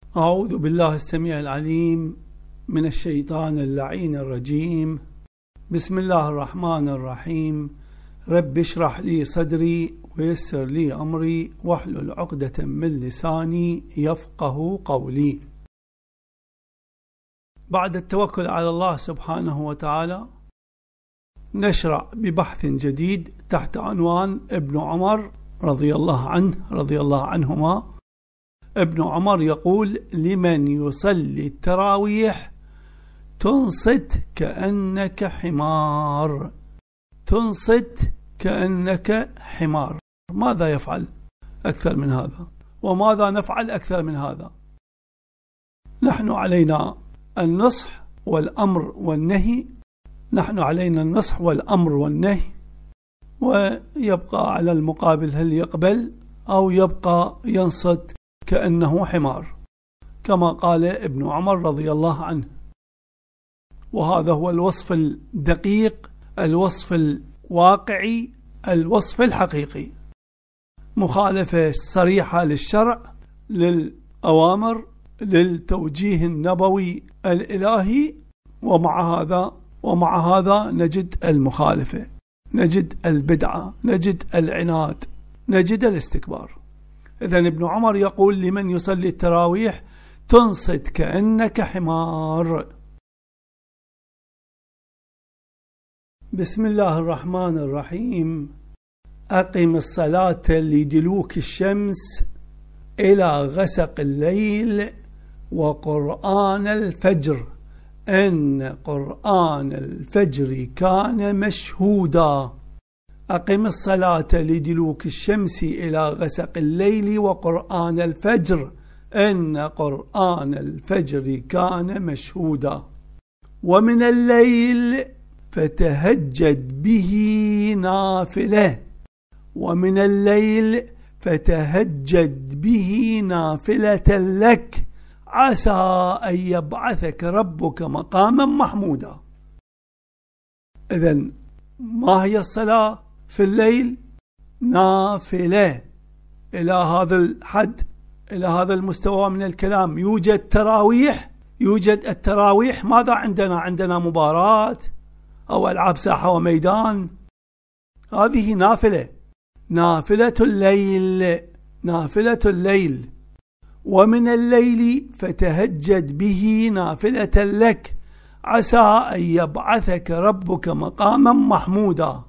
أعوذ بالله السميع العليم من الشيطان اللعين الرجيم. بسم الله الرحمن الرحيم. رب اشرح لي صدري ويسر لي أمري واحلل عقدة من لساني يفقه قولي. بعد التوكل على الله سبحانه وتعالى نشرع ببحث جديد تحت عنوان ابن عمر رضي الله عنهما. ابن عمر يقول: لمن يصلي التراويح تنصت كأنك حمار. تنصت كأنك حمار. ماذا يفعل أكثر من هذا؟ وماذا نفعل أكثر من هذا؟ نحن علينا النصح والأمر والنهي. ويبقى على المقابل هل يقبل أو يبقى ينصت كأنه حمار، كما قال ابن عمر رضي الله عنه. وهذا هو الوصف الدقيق، الوصف الواقعي، الوصف الحقيقي. مخالفة صريحة للشرع، للأوامر، للتوجيه النبوي الإلهي. ومع هذا نجد المخالفة، نجد البدعة، نجد العناد، نجد الاستكبار. إذن ابن عمر يقول: لمن يصلي التراويح تنصت كأنك حمار. بسم الله الرحمن الرحيم. أقم الصلاة لدلوك الشمس إلى غسق الليل وقرآن الفجر إن قرآن الفجر كان مشهودا. أقم الصلاة لدلوك الشمس إلى غسق الليل وقرآن الفجر إن قرآن الفجر كان مشهودا. ومن الليل فتهجد به نافلة. ومن الليل فتهجد به نافلة لك عسى أن يبعثك ربك مقاما محمودا. إذن ما هي الصلاة في الليل؟ نافلة. إلى هذا الحد، إلى هذا المستوى من الكلام. يوجد التراويح. ماذا عندنا مباراة أو ألعاب ساحة وميدان. هذه نافلة الليل. ومن الليل فتهجد به نافلة لك عسى أن يبعثك ربك مقاما محمودا.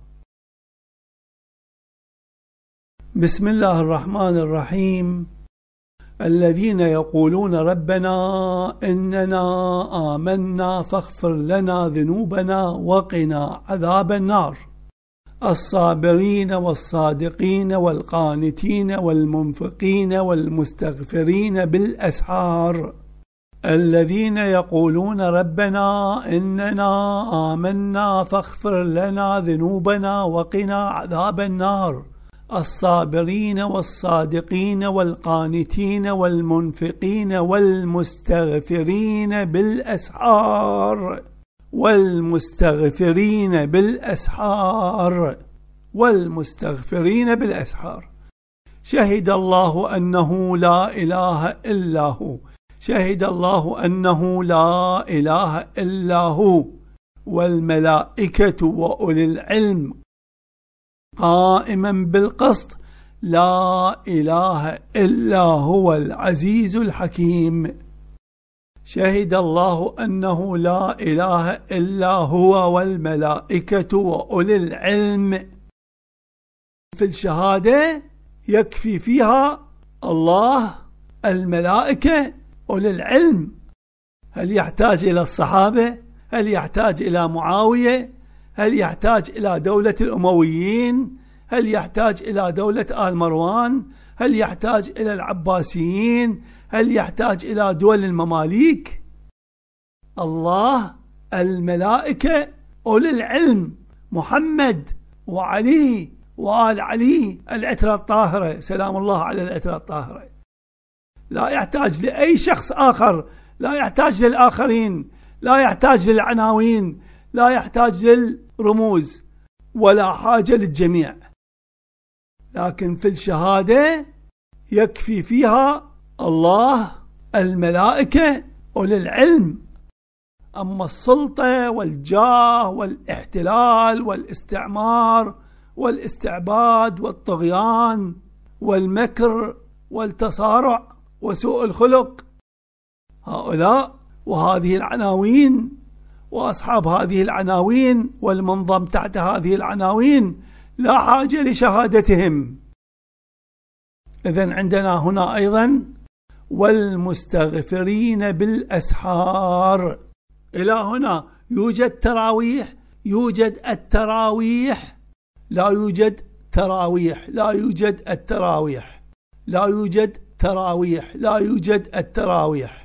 بسم الله الرحمن الرحيم. الذين يقولون ربنا إننا آمنا فاغفر لنا ذنوبنا وقنا عذاب النار. الصابرين والصادقين والقانتين والمنفقين والمستغفرين بالأسحار. الذين يقولون ربنا إننا آمنا فاغفر لنا ذنوبنا وقنا عذاب النار. الصابرين والصادقين والقانتين والمنفقين والمستغفرين بالأسحار. والمستغفرين بالأسحار. شهد الله أنه لا إله إلا هو. شهد الله أنه لا إله إلا هو والملائكة وأولي العلم قائما بالقسط لا إله إلا هو العزيز الحكيم. شهد الله أنه لا إله إلا هو والملائكة وأولي العلم. في الشهادة يكفي فيها الله، الملائكة، أولي العلم. هل يحتاج إلى الصحابة؟ هل يحتاج إلى معاوية؟ هل يحتاج إلى دولة الأمويين؟ هل يحتاج إلى دولة آل مروان؟ هل يحتاج إلى العباسيين؟ هل يحتاج إلى دول المماليك؟ الله، الملائكة، أولي العلم، محمد وعلي وآل علي، العترة الطاهرة، سلام الله على العترة الطاهرة. لا يحتاج لأي شخص آخر، لا يحتاج للآخرين، لا يحتاج للعناوين، لا يحتاج للرموز، ولا حاجة للجميع. لكن في الشهادة يكفي فيها الله، الملائكة أولي العلم. أما السلطة والجاه والاحتلال والاستعمار والاستعباد والطغيان والمكر والتصارع وسوء الخلق، هؤلاء وهذه العناوين وأصحاب هذه العناوين والمنظم تحت هذه العناوين لا حاجة لشهادتهم. إذن عندنا هنا أيضا والمستغفرين بالأسحار. إلى هنا يوجد تراويح، يوجد التراويح، لا يوجد تراويح، لا يوجد التراويح، لا يوجد تراويح، لا يوجد التراويح.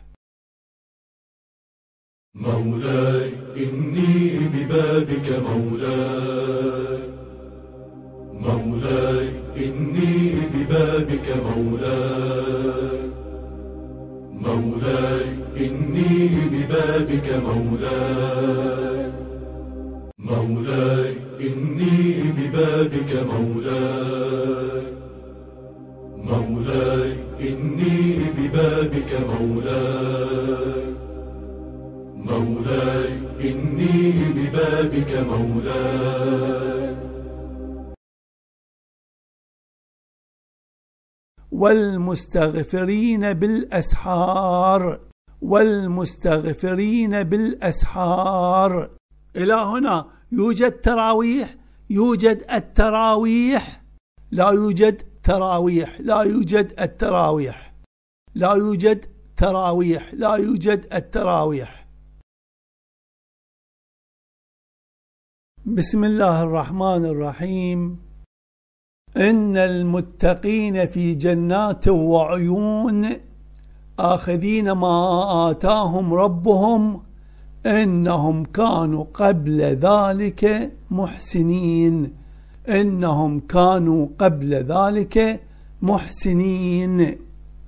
مولاي إني ببابك مولاي، مولاي إني ببابك مولاي، مولاي إني ببابك مولاي، مولاي إني ببابك مولاي، مولاي إني ببابك مولاي، مولاي إني ببابك مولاي. والمستغفرين بالأسحار، والمستغفرين بالأسحار. إلى هنا يوجد تراويح، يوجد التراويح، لا يوجد تراويح، لا يوجد التراويح، لا يوجد تراويح، لا يوجد التراويح. بسم الله الرحمن الرحيم. إن المتقين في جنات وعيون آخذين ما آتاهم ربهم إنهم كانوا قبل ذلك محسنين، إنهم كانوا قبل ذلك محسنين.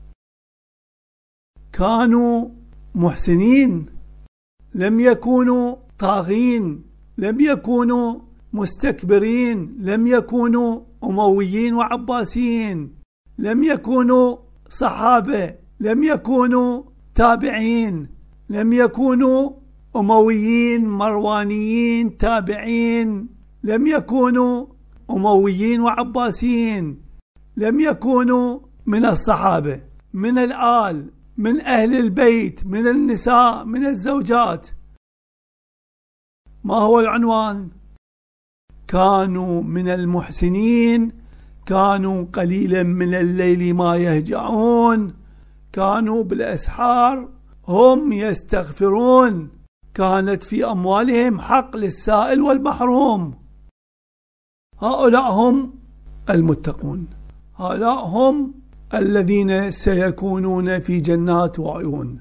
كانوا محسنين، لم يكونوا طاغين، لم يكونوا مستكبرين، لم يكونوا أمويين وعباسيين، لم يكونوا صحابة، لم يكونوا تابعين، لم يكونوا أمويين مروانيين تابعين، لم يكونوا أمويين وعباسيين، لم يكونوا من الصحابة، من الآل، من أهل البيت، من النساء، من الزوجات. ما هو العنوان؟ كانوا من المحسنين، كانوا قليلا من الليل ما يهجعون، كانوا بالأسحار هم يستغفرون، كانت في أموالهم حق للسائل والمحروم. هؤلاء هم المتقون، هؤلاء هم الذين سيكونون في جنات وعيون.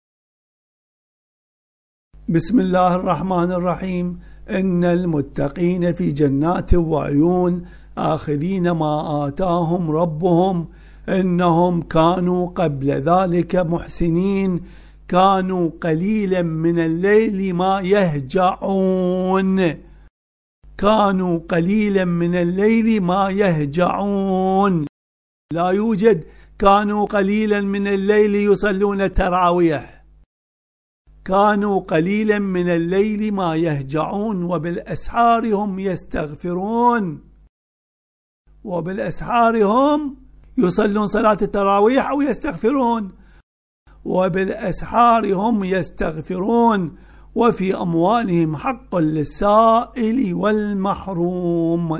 بسم الله الرحمن الرحيم. إن المتقين في جنات وعيون آخذين ما آتاهم ربهم إنهم كانوا قبل ذلك محسنين، كانوا قليلا من الليل ما يهجعون، كانوا قليلا من الليل ما يهجعون. لا يوجد كانوا قليلا من الليل يصلون تراويح، كانوا قليلا من الليل ما يهجعون وبالأسحار هم يستغفرون، وبالأسحار هم يصلون صلاة التراويح أو يستغفرون، وبالأسحار هم يستغفرون، وفي أموالهم حق للسائل والمحروم.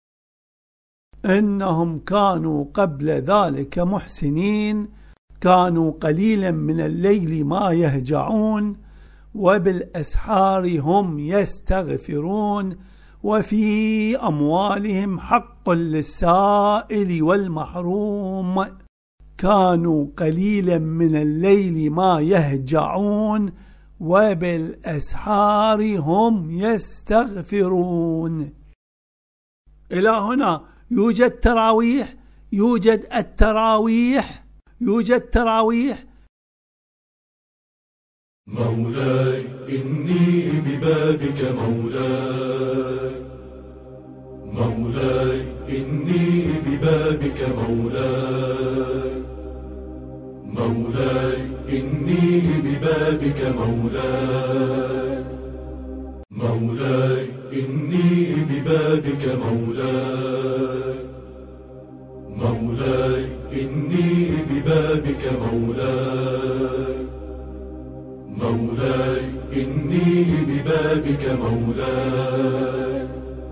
إنهم كانوا قبل ذلك محسنين، كانوا قليلا من الليل ما يهجعون وبالأسحار هم يستغفرون، وفي أموالهم حق للسائل والمحروم. كانوا قليلا من الليل ما يهجعون وبالأسحار هم يستغفرون. إلى هنا يوجد تراويح، يوجد التراويح، يوجد تراويح. مولاي إني ببابك مولاي، مولاي إني ببابك مولاي، مولاي إني ببابك مولاي، مولاي إني ببابك مولاي، مولاي إني ببابك مولاي، مولاي إني ببابك مولاي.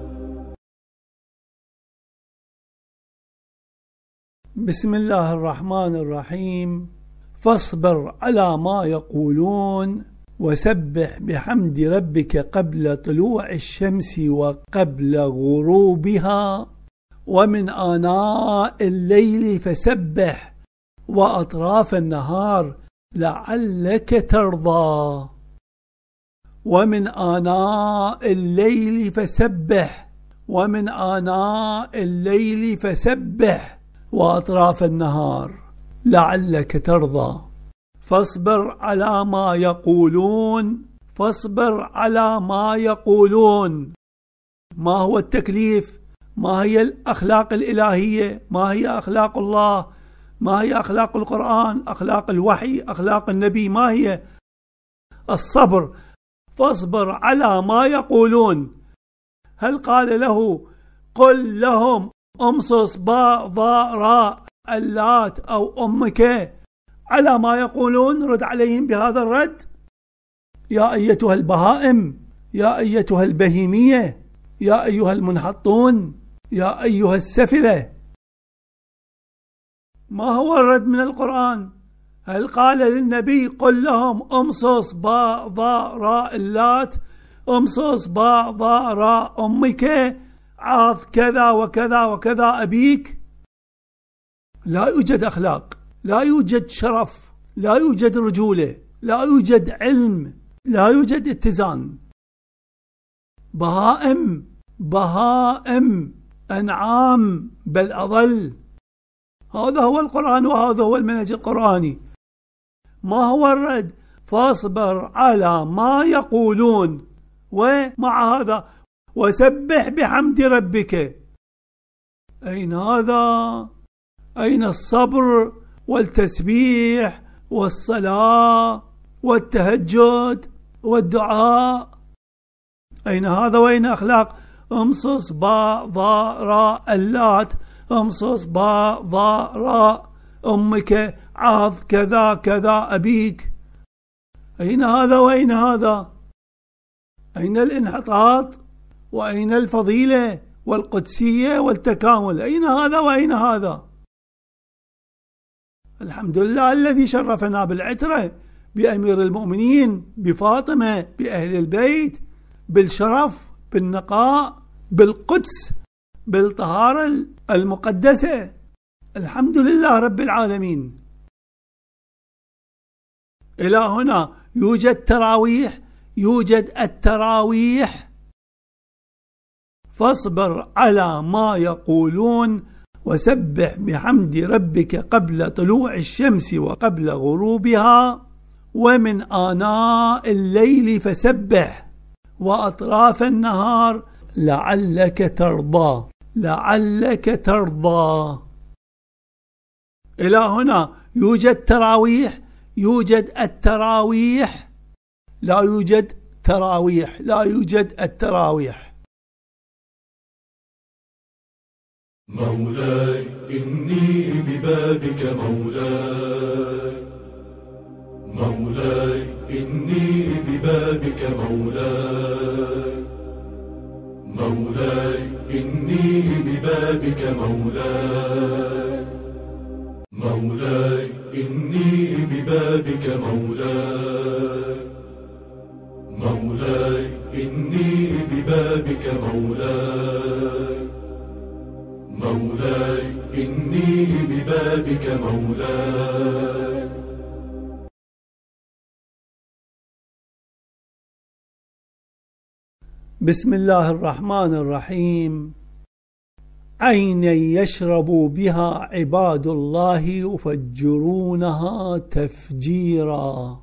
بسم الله الرحمن الرحيم. فاصبر على ما يقولون وسبح بحمد ربك قبل طلوع الشمس وقبل غروبها ومن آناء الليل فسبح وأطراف النهار لعلك ترضى. ومن آناء الليل فسبح، ومن آناء الليل فسبح وأطراف النهار لعلك ترضى. فاصبر على ما يقولون، فاصبر على ما يقولون. ما هو التكليف؟ ما هي الأخلاق الإلهية؟ ما هي أخلاق الله؟ ما هي أخلاق القرآن؟ أخلاق الوحي؟ أخلاق النبي؟ ما هي؟ الصبر. فاصبر على ما يقولون. هل قال له قل لهم امصص باء ضاء راء اللات أو أمك على ما يقولون؟ رد عليهم بهذا الرد. يا أيتها البهائم، يا أيتها البهيمية، يا أيها المنحطون، يا أيها السفلة. ما هو الرد من القرآن؟ هل قال للنبي قل لهم امصص باء ضاء راء اللات، امصص باء ضاء راء أمك، عاض كذا وكذا وكذا أبيك؟ لا يوجد أخلاق، لا يوجد شرف، لا يوجد رجولة، لا يوجد علم، لا يوجد اتزان. بهائم، بهائم، أنعام، بل أضل. هذا هو القرآن وهذا هو المنهج القرآني. ما هو الرد؟ فاصبر على ما يقولون، ومع هذا وسبح بحمد ربك. أين هذا؟ أين الصبر والتسبيح والصلاة والتهجد والدعاء؟ أين هذا وأين أخلاق؟ امصص باء ضاء راء اللات، امصص باء ضاء راء أمك، عاض كذا كذا أبيك. أين هذا وأين هذا؟ أين الانحطاط وأين الفضيلة والقدسية والتكامل؟ أين هذا وأين هذا؟ الحمد لله الذي شرفنا بالعترة، بأمير المؤمنين، بفاطمة، بأهل البيت، بالشرف، بالنقاء، بالقدس، بالطهارة المقدسة. الحمد لله رب العالمين. إلى هنا يوجد تراويح، يوجد التراويح. فاصبر على ما يقولون وسبح بحمد ربك قبل طلوع الشمس وقبل غروبها ومن آناء الليل فسبح وأطراف النهار لعلك ترضى، لعلك ترضى. إلى هنا يوجد تراويح، يوجد التراويح، لا يوجد تراويح، لا يوجد التراويح. مولاي إني ببابك مولاي، مولاي إني ببابك مولاي، مولاي إني ببابك مولاي، مولاي إني ببابك مولاي، مولاي إني ببابك مولاي، مولاي إني ببابك مولاي. بسم الله الرحمن الرحيم. عينا يشرب بها عباد الله يفجرونها تفجيرا.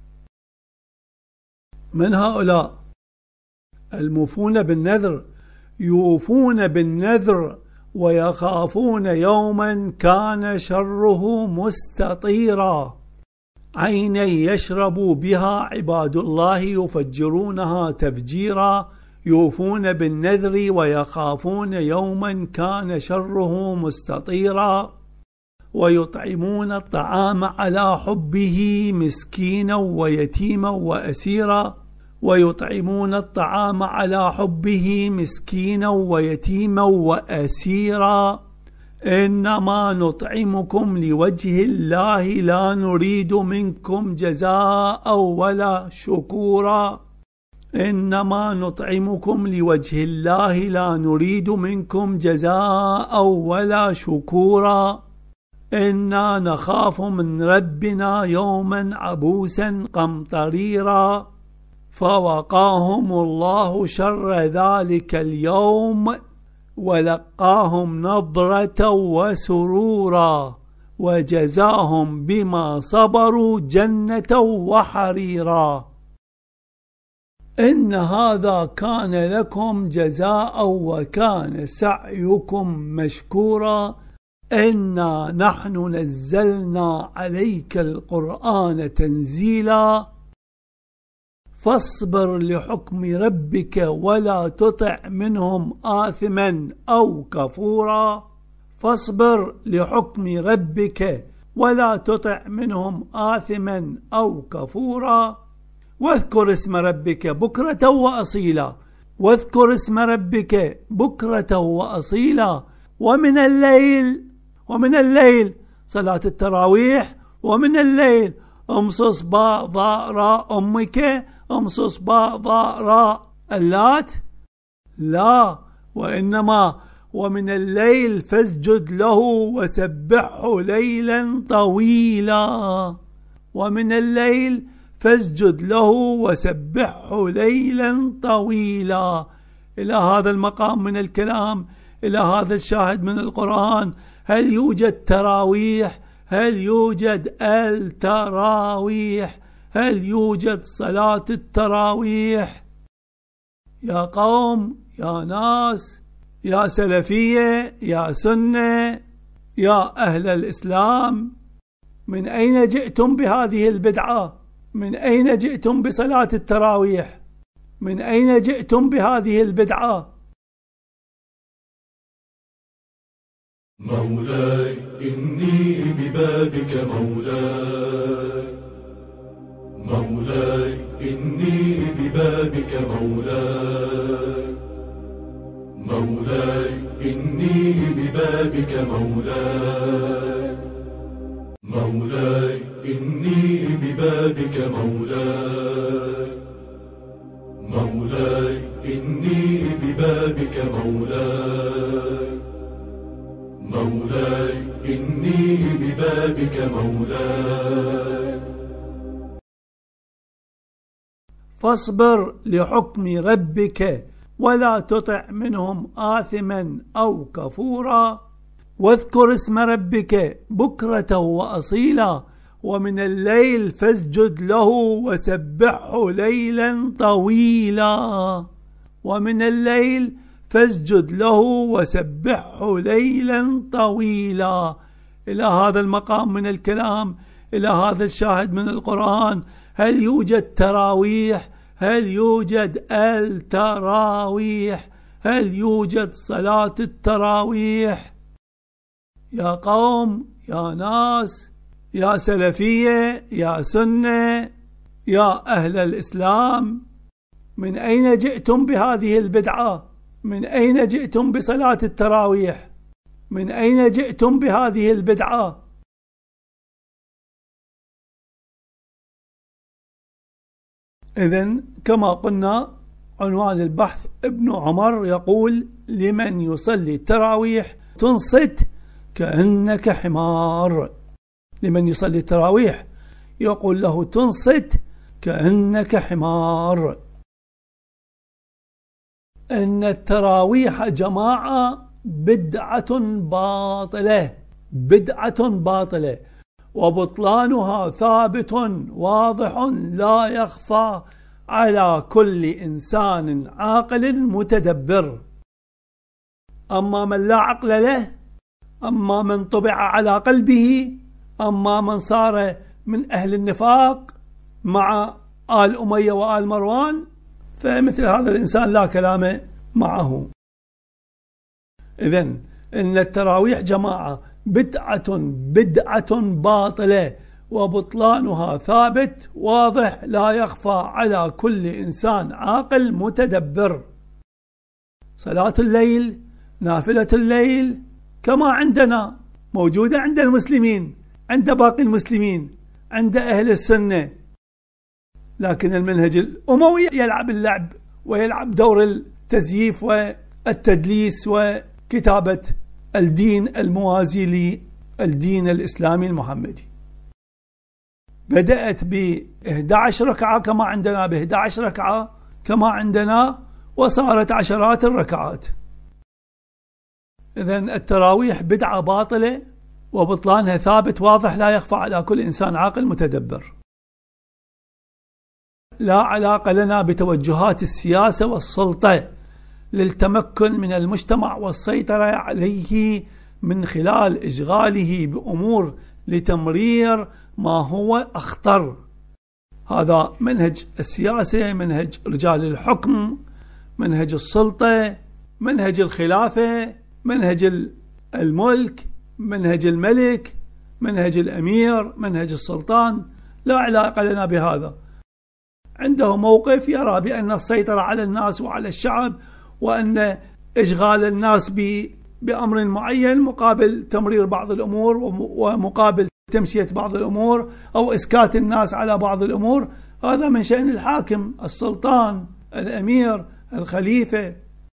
من هؤلاء الموفون بالنذر؟ يوفون بالنذر ويخافون يوما كان شره مستطيرا عينا يشرب بها عباد الله يفجرونها تفجيرا يوفون بالنذر ويخافون يوما كان شره مستطيرا ويطعمون الطعام على حبه مسكينا ويتيما وأسيرا ويطعمون الطعام على حبه مسكينا ويتيما وأسيرا إنما نطعمكم لوجه الله لا نريد منكم جزاء ولا شكورا إنما نطعمكم لوجه الله لا نريد منكم جزاء ولا شكورا إنا نخاف من ربنا يوما عبوسا قمطريرا فوقاهم الله شر ذلك اليوم ولقاهم نضرة وسرورا وجزاهم بما صبروا جنة وحريرا إن هذا كان لكم جزاء وكان سعيكم مشكورا إنا نحن نزلنا عليك القرآن تنزيلا فاصبر لحكم ربك ولا تطع منهم آثما أو كفورا فاصبر لحكم ربك ولا تطع منهم آثما أو كفورا واذكر اسم ربك بكرة وأصيلا واذكر اسم ربك بكرة وأصيلا ومن الليل صلاة التراويح ومن الليل امصص باء ضاء راء أمك امصص باء ضاء راء اللات لا وإنما ومن الليل فاسجد له وسبحه ليلا طويلا ومن الليل فاسجد له وسبحه ليلا طويلا. إلى هذا المقام من الكلام، إلى هذا الشاهد من القرآن، هل يوجد تراويح؟ هل يوجد التراويح؟ هل يوجد صلاة التراويح؟ يا قوم، يا ناس، يا سلفية، يا سنة، يا أهل الإسلام، من أين جئتم بهذه البدعة؟ من أين جئتم بصلاة التراويح؟ من أين جئتم بهذه البدعة؟ مولاي إني ببابك مولاي، مولاي إني ببابك مولاي، مولاي إني ببابك مولاي، مولاي إني ببابك مولاي، مولاي إني ببابك مولاي، مولاي إني ببابك مولاي. فاصبر لحكم ربك ولا تطع منهم آثما أو كفورا، واذكر اسم ربك بكرة وأصيلا، ومن الليل فاسجد له وسبحه ليلا طويلا، ومن الليل فاسجد له وسبحه ليلا طويلا. إلى هذا المقام من الكلام، إلى هذا الشاهد من القرآن، هل يوجد تراويح؟ هل يوجد التراويح؟ هل يوجد صلاة التراويح؟ يا قوم، يا ناس، يا سلفية، يا سنة، يا أهل الإسلام، من أين جئتم بهذه البدعة؟ من أين جئتم بصلاة التراويح؟ من أين جئتم بهذه البدعة؟ إذن كما قلنا، عنوان البحث ابن عمر يقول: لمن يصلي التراويح تنصت كأنك حمار. لمن يصلي التراويح يقول له تنصت كأنك حمار. إن التراويح جماعة بدعة باطلة، بدعة باطلة، وبطلانها ثابت واضح لا يخفى على كل إنسان عاقل متدبر. أما من لا عقل له، أما من طبع على قلبه، أما من صار من أهل النفاق مع آل أمية وآل مروان، فمثل هذا الإنسان لا كلام معه. إذن إن التراويح جماعة بدعة باطلة، وبطلانها ثابت واضح لا يخفى على كل إنسان عاقل متدبر. صلاة الليل، نافلة الليل كما عندنا موجودة عند المسلمين، عند باقي المسلمين، عند أهل السنة، لكن المنهج الأموي يلعب اللعب ويلعب دور التزييف والتدليس وكتابة الدين الموازي للدين الإسلامي المحمدي. بدأت ب11 ركعة كما عندنا، ب11 ركعة كما عندنا، وصارت عشرات الركعات. إذن التراويح بدعة باطلة، وبطلانها ثابت واضح لا يخفى على كل إنسان عاقل متدبر. لا علاقة لنا بتوجهات السياسة والسلطة للتمكن من المجتمع والسيطرة عليه من خلال إشغاله بأمور لتمرير ما هو أخطر. هذا منهج السياسة، منهج رجال الحكم، منهج السلطة، منهج الخلافة، منهج الملك، منهج الملك، منهج الأمير، منهج السلطان. لا علاقة لنا بهذا. عنده موقف يرى بأن السيطرة على الناس وعلى الشعب، وأن إشغال الناس بأمر معين مقابل تمرير بعض الأمور، ومقابل تمشية بعض الأمور، أو إسكات الناس على بعض الأمور، هذا من شأن الحاكم، السلطان، الأمير، الخليفة.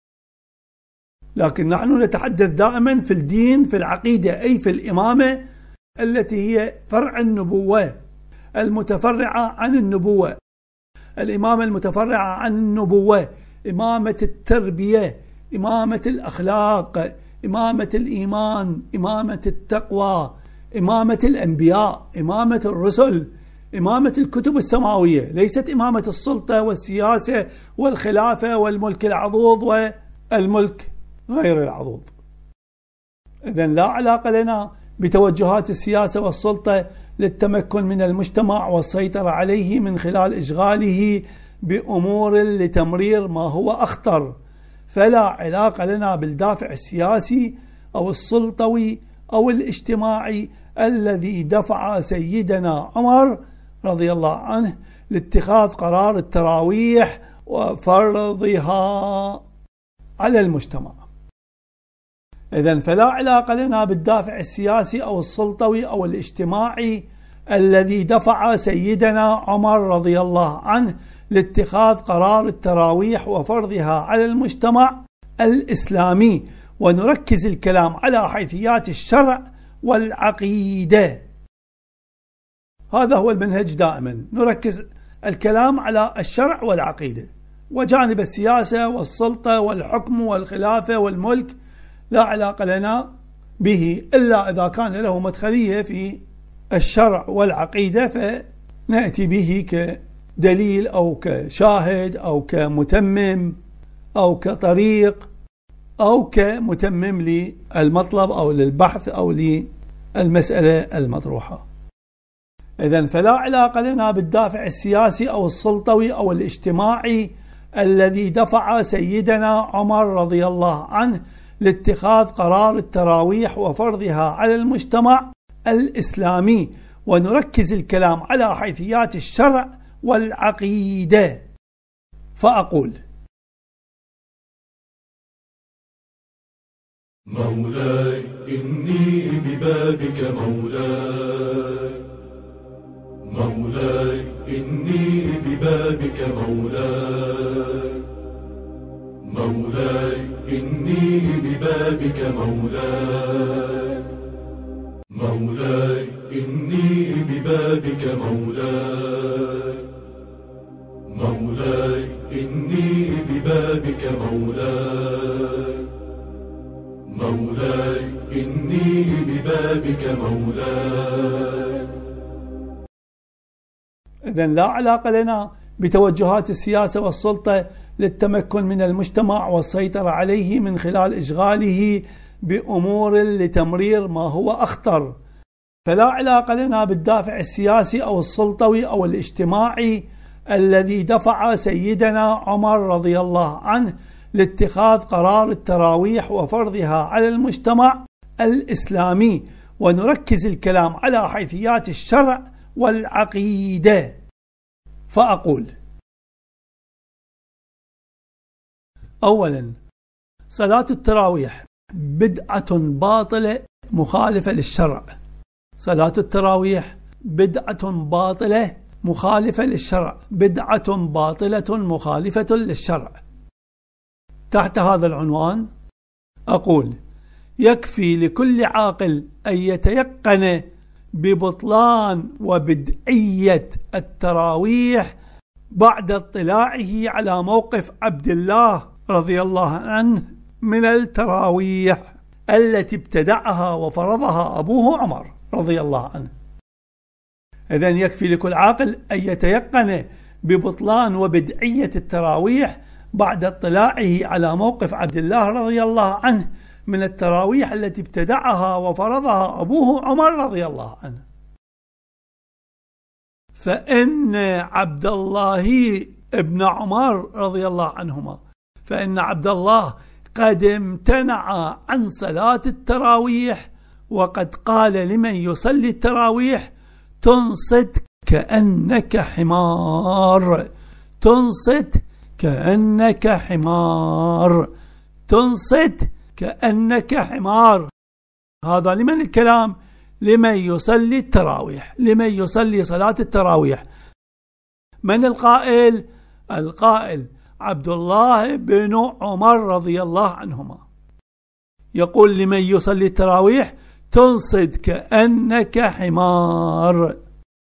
لكن نحن نتحدث دائما في الدين، في العقيدة، أي في الإمامة التي هي فرع النبوة، المتفرعة عن النبوة، الإمامة المتفرعة عن النبوة، إمامة التربية، إمامة الأخلاق، إمامة الإيمان، إمامة التقوى، إمامة الأنبياء، إمامة الرسل، إمامة الكتب السماوية، ليست إمامة السلطة والسياسة والخلافة والملك العضوض والملك غير العضوض. إذن لا علاقة لنا بتوجهات السياسة والسلطة للتمكن من المجتمع والسيطرة عليه من خلال إشغاله بأمور لتمرير ما هو أخطر. فلا علاقة لنا بالدافع السياسي أو السلطوي أو الاجتماعي الذي دفع سيدنا عمر رضي الله عنه لاتخاذ قرار التراويح وفرضها على المجتمع. إذن فلا علاقة لنا بالدافع السياسي أو السلطوي أو الاجتماعي الذي دفع سيدنا عمر رضي الله عنه لاتخاذ قرار التراويح وفرضها على المجتمع الإسلامي، ونركز الكلام على حيثيات الشرع والعقيدة. هذا هو المنهج دائما، نركز الكلام على الشرع والعقيدة، وجانب السياسة والسلطة والحكم والخلافة والملك لا علاقة لنا به إلا إذا كان له مدخلية في الشرع والعقيدة، فنأتي به كدليل أو كشاهد أو كمتمم أو كطريق أو كمتمم للمطلب أو للبحث أو للمسألة المطروحة. إذن فلا علاقة لنا بالدافع السياسي أو السلطوي أو الاجتماعي الذي دفع سيدنا عمر رضي الله عنه لاتخاذ قرار التراويح وفرضها على المجتمع الإسلامي، ونركز الكلام على حيثيات الشرع والعقيدة. فأقول: مولاي إني ببابك مولاي، مولاي إني ببابك مولاي، مولاي إني ببابك مولاي، مولاي إني ببابك مولاي، مولاي إني ببابك مولاي، مولاي إني ببابك مولاي. إذن لا علاقة لنا بتوجهات السياسة والسلطة للتمكن من المجتمع والسيطرة عليه من خلال إشغاله بأمور لتمرير ما هو أخطر. فلا علاقة لنا بالدافع السياسي أو السلطوي أو الاجتماعي الذي دفع سيدنا عمر رضي الله عنه لاتخاذ قرار التراويح وفرضها على المجتمع الإسلامي، ونركز الكلام على حيثيات الشرع والعقيدة. فأقول: أولا، صلاة التراويح بدعة باطلة مخالفة للشرع. صلاة التراويح بدعة باطلة مخالفة للشرع، بدعة باطلة مخالفة للشرع. تحت هذا العنوان أقول: يكفي لكل عاقل أن يتيقن ببطلان وبدعية التراويح بعد اطلاعه على موقف عبد الله رضي الله عنه من التراويح التي ابتدعها وفرضها أبوه عمر رضي الله عنه. إذن يكفي لكل عاقل أن يتيقن ببطلان وبدعية التراويح بعد اطلاعه على موقف عبد الله رضي الله عنه من التراويح التي ابتدعها وفرضها أبوه عمر رضي الله عنه. فإن عبد الله ابن عمر رضي الله عنهما، فإن عبد الله قد امتنع عن صلاة التراويح، وقد قال لمن يصلي التراويح: تنصت كأنك حمار، تنصت كأنك حمار، تنصت كأنك حمار. هذا لمن الكلام؟ لمن يصلي التراويح، لمن يصلي صلاة التراويح. من القائل؟ القائل عبد الله بن عمر رضي الله عنهما، يقول لمن يصلي التراويح: تنصت كأنك حمار.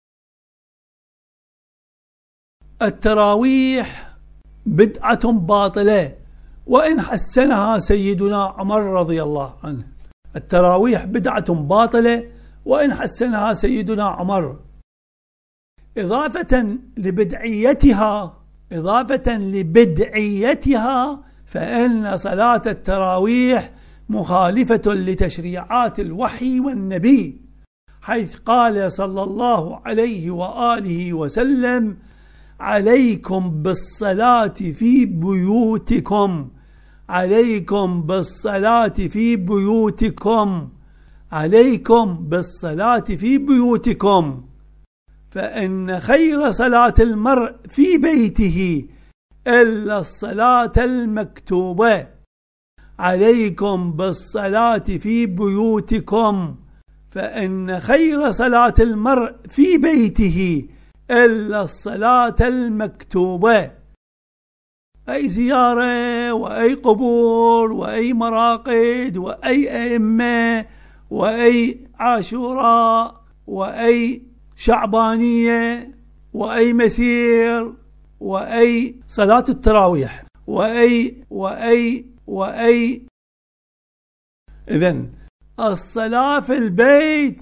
التراويح بدعة باطلة وإن حسنها سيدنا عمر رضي الله عنه. التراويح بدعة باطلة وإن حسنها سيدنا عمر. إضافة لبدعيتها فإن صلاة التراويح مخالفة لتشريعات الوحي والنبي، حيث قال صلى الله عليه وآله وسلم: عليكم بالصلاة في بيوتكم، عليكم بالصلاة في بيوتكم، عليكم بالصلاة في بيوتكم، فإن خير صلاة المرء في بيته إلا الصلاة المكتوبة. عليكم بالصلاة في بيوتكم، فإن خير صلاة المرء في بيته إلا الصلاة المكتوبة. أي زيارة وأي قبور وأي مراقد وأي أئمة وأي عاشوراء وأي شعبانية وأي مسير وأي صلاة التراويح وأي إذن الصلاة في البيت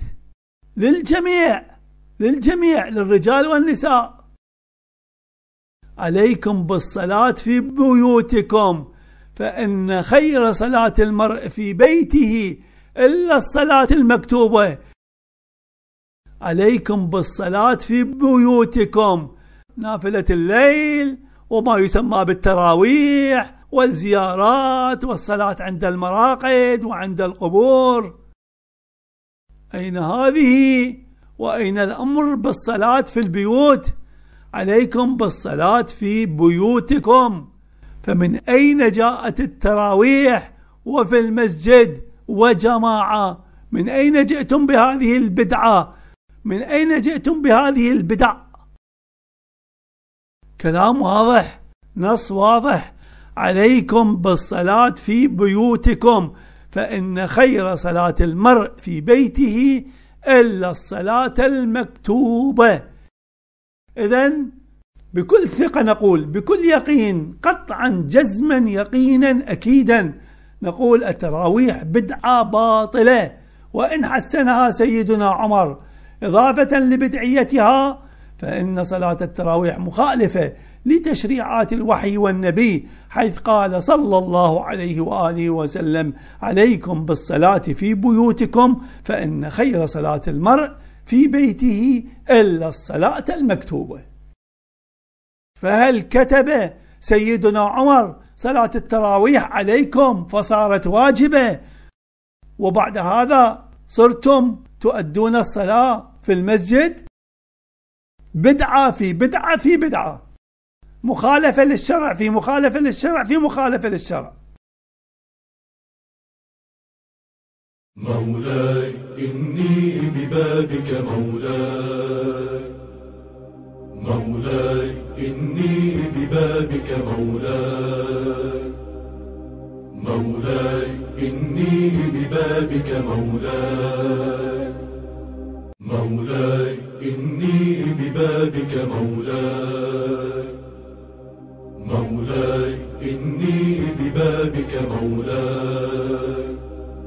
للجميع للرجال والنساء. عليكم بالصلاة في بيوتكم، فإن خير صلاة المرء في بيته إلا الصلاة المكتوبة. عليكم بالصلاة في بيوتكم، نافلة الليل وما يسمى بالتراويح والزيارات والصلاة عند المراقد وعند القبور. أين هذه؟ وأين الأمر بالصلاة في البيوت؟ عليكم بالصلاة في بيوتكم. فمن أين جاءت التراويح وفي المسجد وجماعة؟ من أين جئتم بهذه البدعة؟ من أين جئتم بهذه البدع؟ كلام واضح، نص واضح. عليكم بالصلاة في بيوتكم، فإن خير صلاة المرء في بيته إلا الصلاة المكتوبة. إذن بكل ثقة نقول، بكل يقين، قطعا جزما يقينا أكيدا، نقول التراويح بدعة باطلة وإن حسنها سيدنا عمر. إضافة لبدعيتها فإن صلاة التراويح مخالفة لتشريعات الوحي والنبي، حيث قال صلى الله عليه وآله وسلم: عليكم بالصلاة في بيوتكم فإن خير صلاة المرء في بيته إلا الصلاة المكتوبة. فهل كتب سيدنا عمر صلاة التراويح عليكم فصارت واجبة، وبعد هذا صرتم تؤدون الصلاة في المسجد؟ بدعة في بدعة في بدعة، مخالفة للشرع في مخالفة للشرع في مخالفة للشرع. مولاي إني ببابك مولاي، مولاي إني ببابك مولاي، مولاي إني ببابك مولاي، مولاي إني ببابك مولاي، مولاي إني ببابك مولاي،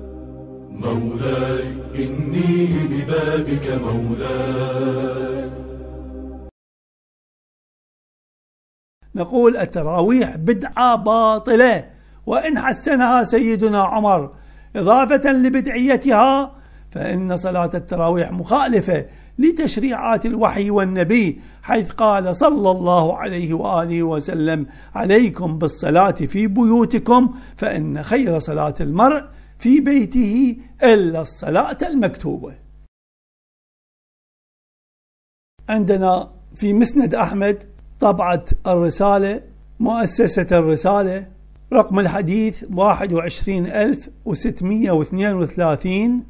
مولاي إني ببابك مولاي. نقول التراويح بدعة باطلة، وإن حسنها سيدنا عمر إضافة لبدعيتها، فإن صلاة التراويح مخالفة لتشريعات الوحي والنبي، حيث قال صلى الله عليه وآله وسلم: عليكم بالصلاة في بيوتكم فإن خير صلاة المرء في بيته إلا الصلاة المكتوبة. عندنا في مسند أحمد طبعة الرسالة، مؤسسة الرسالة، رقم الحديث 21632،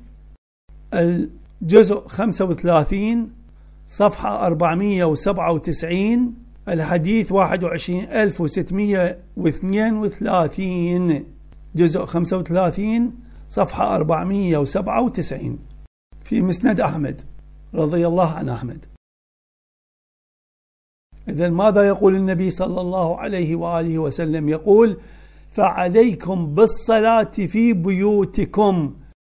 الجزء 35، صفحة 497، الحديث 21632، جزء 35، صفحة 497 في مسند أحمد رضي الله عن أحمد. إذن ماذا يقول النبي صلى الله عليه وآله وسلم؟ يقول: فعليكم بالصلاة في بيوتكم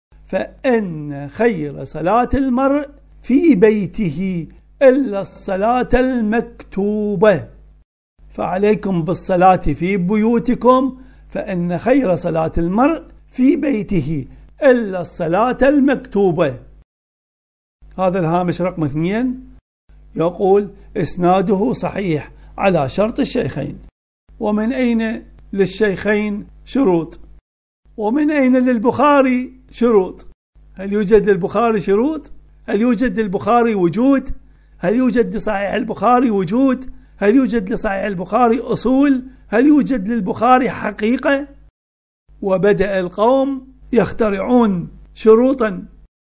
فإن خير صلاة المرء في بيته إلا الصلاة المكتوبة. فعليكم بالصلاة في بيوتكم فإن خير صلاة المرء في بيته إلا الصلاة المكتوبة. هذا الهامش رقم 2 يقول: إسناده صحيح على شرط الشيخين. ومن أين للشيخين شروط؟ ومن أين للبخاري شروط؟ هل يوجد للبخاري شروط؟ هل يوجد للبخاري وجود؟ هل يوجد لصحيح البخاري وجود؟ هل يوجد لصحيح البخاري أصول؟ هل يوجد للبخاري حقيقة؟ وبدأ القوم يخترعون شروطا،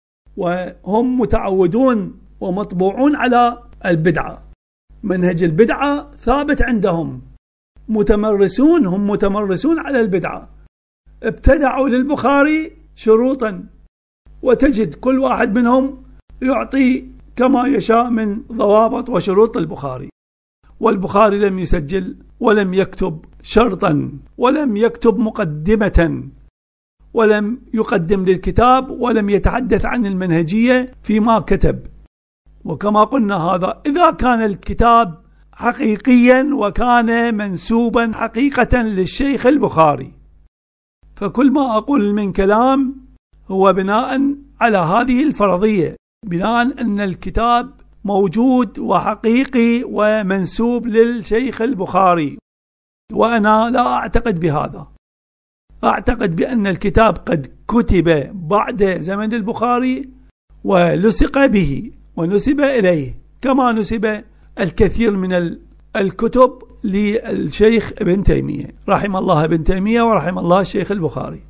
وهم متعودون ومطبوعون على البدعة. منهج البدعة ثابت عندهم، متمرسون، هم متمرسون على البدعة. ابتدعوا للبخاري شروطا، وتجد كل واحد منهم يعطي كما يشاء من ضوابط وشروط البخاري. والبخاري لم يسجل ولم يكتب شرطا ولم يكتب مقدمة ولم يقدم للكتاب ولم يتحدث عن المنهجية فيما كتب. وكما قلنا هذا إذا كان الكتاب حقيقيا وكان منسوبا حقيقة للشيخ البخاري. فكل ما أقول من كلام هو بناء على هذه الفرضية، بناء أن الكتاب موجود وحقيقي ومنسوب للشيخ البخاري. وأنا لا أعتقد بهذا، أعتقد بأن الكتاب قد كتب بعد زمن البخاري ولصق به ونسب إليه، كما نسب الكثير من الكتب للشيخ ابن تيمية، رحم الله ابن تيمية ورحم الله الشيخ البخاري.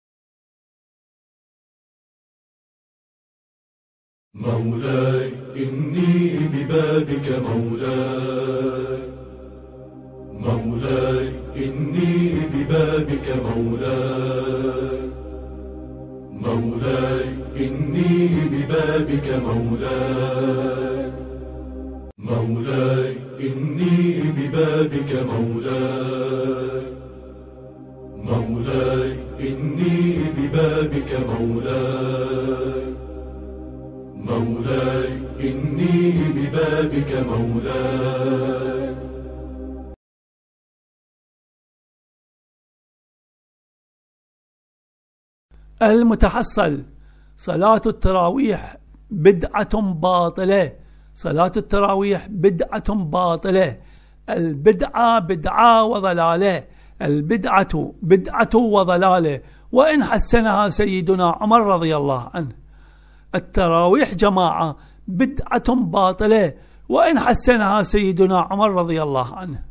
مولاي إني ببابك مولاي، مولاي إني ببابك مولاي، مولاي إني ببابك مولاي، مولاي إني ببابك مولاي، مولاي إني ببابك مولاي، مولاي إني ببابك مولاي. المتحصل: صلاة التراويح بدعة باطلة. صلاة التراويح بدعة باطلة. البدعة بدعة وضلالة. البدعة بدعة وضلالة، وإن حسنها سيدنا عمر رضي الله عنه. التراويح جماعة بدعة باطلة، وإن حسنها سيدنا عمر رضي الله عنه.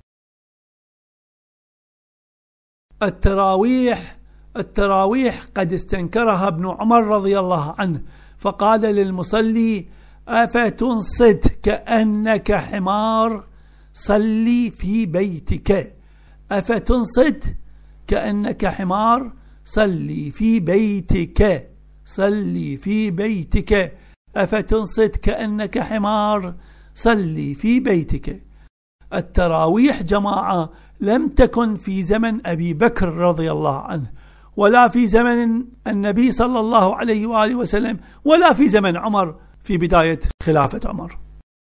التراويح قد استنكرها ابن عمر رضي الله عنه، فقال للمصلي: أفتنصت كأنك حمار صلي في بيتك. أفتنصت كأنك حمار صلي في بيتك. صلي في بيتك. أفتنصت كأنك حمار صلي في بيتك. التراويح جماعة لم تكن في زمن أبي بكر رضي الله عنه، ولا في زمن النبي صلى الله عليه وآله وسلم، ولا في زمن عمر في بداية خلافة عمر.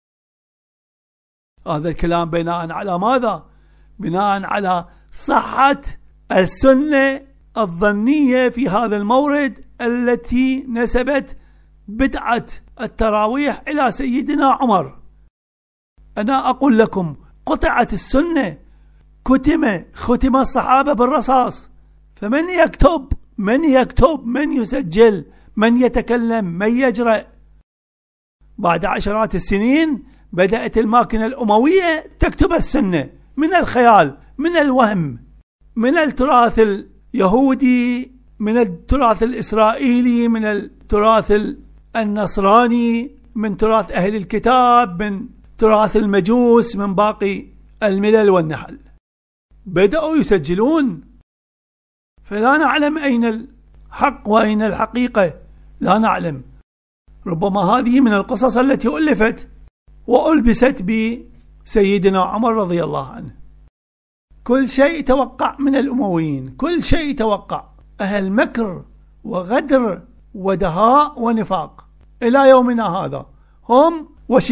هذا الكلام بناء على ماذا؟ بناء على صحة السنة الظنية في هذا المورد التي نسبت بدعة التراويح إلى سيدنا عمر. أنا أقول لكم: قطعت السنة، ختم الصحابة بالرصاص، فمن يكتب، من يسجل، من يتكلم، من يجرأ؟ بعد عشرات السنين بدأت الماكنة الأموية تكتب السنة من الخيال، من الوهم، من التراث اليهودي، من التراث الإسرائيلي، من التراث النصراني، من تراث أهل الكتاب، من تراث المجوس، من باقي الملل والنحل. بدأوا يسجلون، فلا نعلم أين الحق وأين الحقيقة، لا نعلم. ربما هذه من القصص التي ألفت وألبست بسيدنا عمر رضي الله عنه. كل شيء توقع من الأمويين، كل شيء توقع. أهل مكر وغدر ودهاء ونفاق إلى يومنا هذا، هم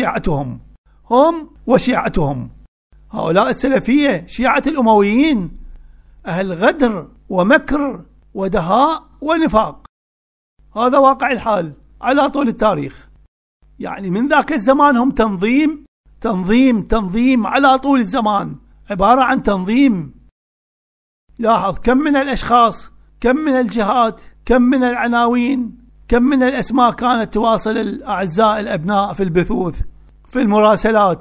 وشيعتهم. هؤلاء السلفية شيعة الأمويين، أهل غدر ومكر ودهاء ونفاق. هذا واقع الحال على طول التاريخ. يعني من ذاك الزمان هم تنظيم على طول الزمان، عبارة عن تنظيم. لاحظ كم من الأشخاص، كم من الجهات، كم من العناوين، كم من الأسماء كانت تواصل الأعزاء الأبناء في البثوث، في المراسلات.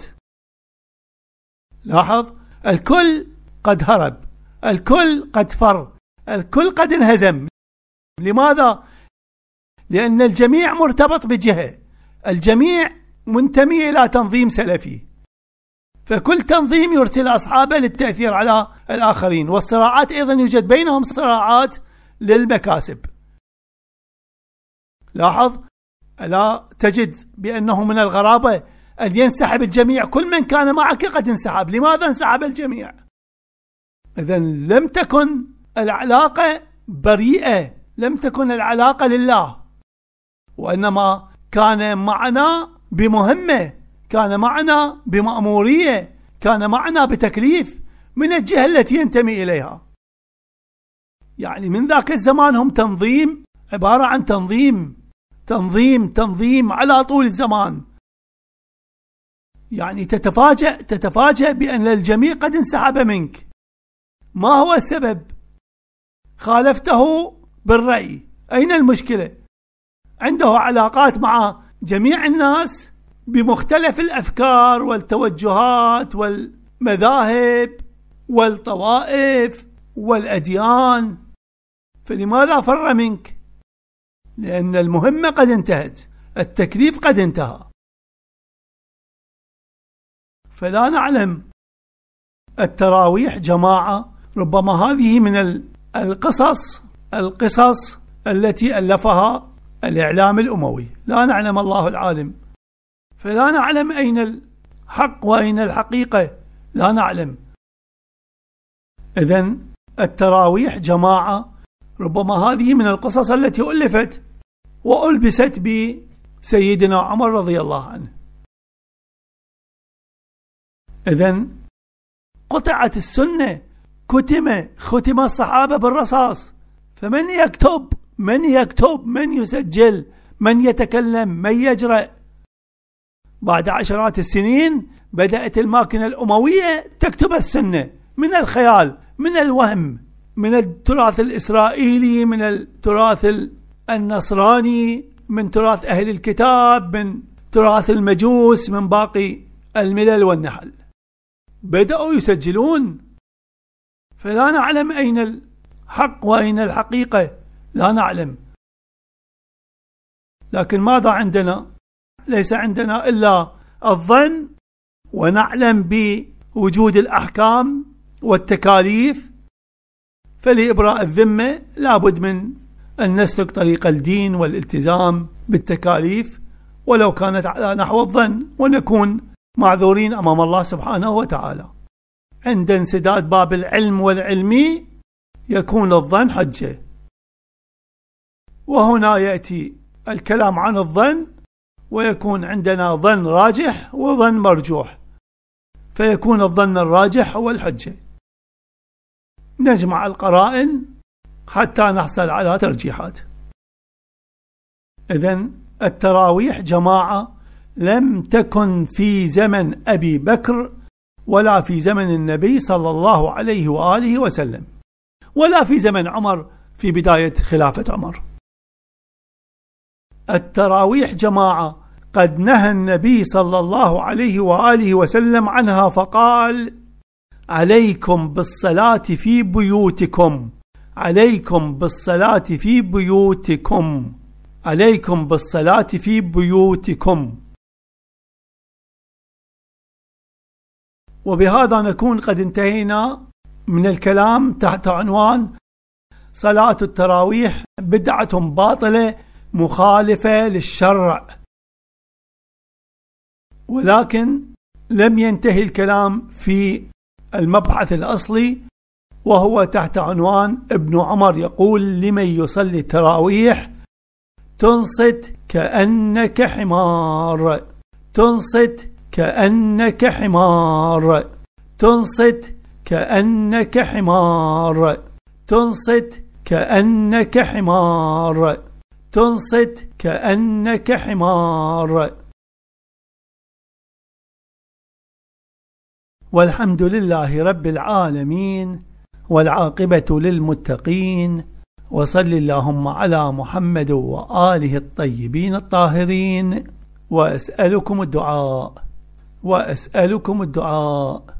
لاحظ الكل قد هرب، الكل قد فر، الكل قد انهزم. لماذا؟ لأن الجميع مرتبط بجهة، الجميع منتمي إلى تنظيم سلفي، فكل تنظيم يرسل أصحابه للتأثير على الآخرين. والصراعات أيضا يوجد بينهم صراعات للمكاسب. لاحظ، ألا تجد بأنه من الغرابة أن ينسحب الجميع؟ كل من كان معك قد انسحب. لماذا انسحب الجميع؟ إذن لم تكن العلاقة بريئة، لم تكن العلاقة لله، وإنما كان معنا بمهمة، كان معنا بمأمورية، كان معنا بتكليف من الجهة التي ينتمي إليها. يعني من ذاك الزمان هم تنظيم، عبارة عن تنظيم على طول الزمان. يعني تتفاجأ بأن الجميع قد انسحب منك. ما هو السبب؟ خالفته بالرأي. أين المشكلة؟ عنده علاقات مع جميع الناس بمختلف الأفكار والتوجهات والمذاهب والطوائف والأديان، فلماذا فر منك؟ لأن المهمة قد انتهت، التكليف قد انتهى. فلا نعلم. التراويح جماعة ربما هذه من القصص التي ألفها الإعلام الأموي، لا نعلم، الله العالم. فلا نعلم أين الحق وأين الحقيقة، لا نعلم. إذن التراويح جماعة ربما هذه من القصص التي ألفت وألبست سيدنا عمر رضي الله عنه. إذن قطعت السنة، ختم الصحابة بالرصاص، فمن يكتب، من يسجل، من يتكلم، من يجرأ؟ بعد عشرات السنين بدأت الماكنة الأموية تكتب السنة من الخيال، من الوهم، من التراث الإسرائيلي، من التراث النصراني، من تراث أهل الكتاب، من تراث المجوس، من باقي الملل والنحل، بدأوا يسجلون. فلا نعلم أين الحق وأين الحقيقة، لا نعلم. لكن ماذا عندنا؟ ليس عندنا إلا الظن، ونعلم بوجود الأحكام والتكاليف. فلإبراء الذمة لابد من أن نسلك طريق الدين والالتزام بالتكاليف، ولو كانت على نحو الظن، ونكون معذورين أمام الله سبحانه وتعالى. عند انسداد باب العلم والعلمي يكون الظن حجة، وهنا يأتي الكلام عن الظن، ويكون عندنا ظن راجح وظن مرجوح، فيكون الظن الراجح هو الحجة. نجمع القرائن حتى نحصل على ترجيحات. إذن التراويح جماعة لم تكن في زمن أبي بكر، ولا في زمن النبي صلى الله عليه وآله وسلم، ولا في زمن عمر في بداية خلافة عمر. التراويح جماعة قد نهى النبي صلى الله عليه وآله وسلم عنها، فقال: عليكم بالصلاة في بيوتكم، عليكم بالصلاة في بيوتكم، عليكم بالصلاة في بيوتكم. وبهذا نكون قد انتهينا من الكلام تحت عنوان صلاة التراويح بدعة باطلة مخالفة للشرع. ولكن لم ينتهي الكلام في المبحث الأصلي، وهو تحت عنوان ابن عمر يقول لمن يصلي التراويح: تنصت كأنك حمار، تنصت كأنك حمار، تنصت كأنك حمار، تنصت كأنك حمار، تنصت كأنك حمار. والحمد لله رب العالمين، والعاقبة للمتقين، وصل اللهم على محمد وآله الطيبين الطاهرين. وأسألكم الدعاء، وأسألكم الدعاء.